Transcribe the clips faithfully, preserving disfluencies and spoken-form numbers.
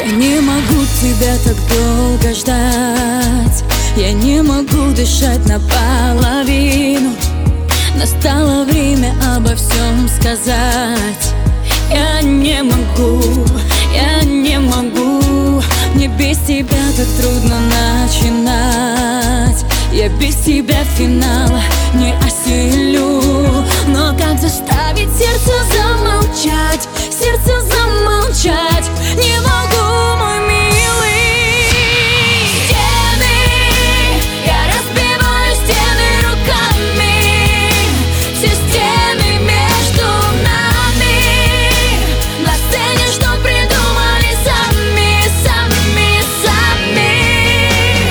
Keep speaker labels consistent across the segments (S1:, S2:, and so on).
S1: не могу тебя так долго ждать, я не могу дышать наполовину. Настало время обо всем сказать. Я не могу, я не могу. Мне без тебя так трудно начинать. Я без тебя финала не осилю. Но как заставить сердце замолчать, сердце замолчать не могу, мой милый. Стены, я разбиваю стены руками, все стены между нами. На сцене что придумали сами, сами, сами.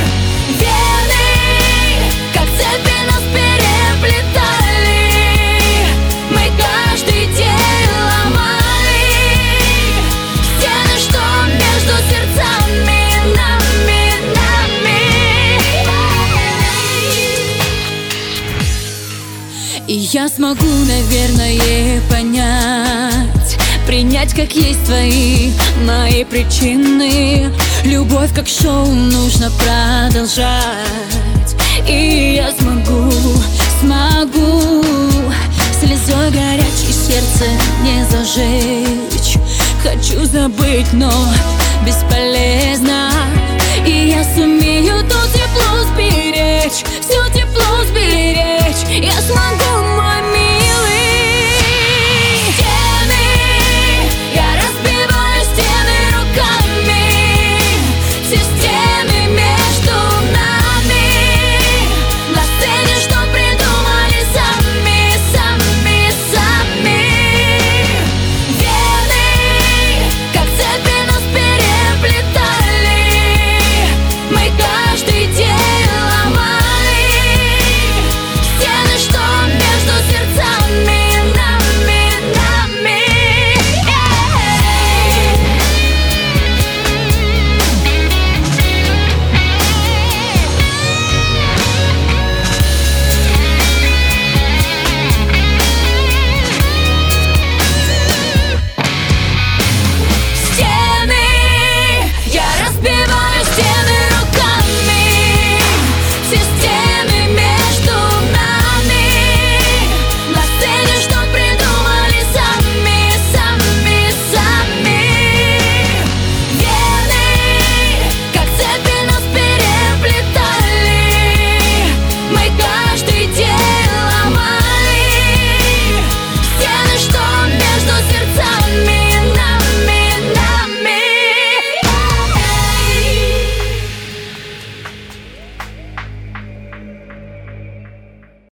S1: Вены, как цепи нас переплетали, мы каждый день ломали стены, что между сердцами, нами, нами. И я смогу, наверное, понять, принять как есть твои, мои причины. Любовь как шоу нужно продолжать. И я смогу, смогу слезой горячей сердце не зажечь. Хочу забыть, но бесполезно. И я сумею то тепло сберечь, все тепло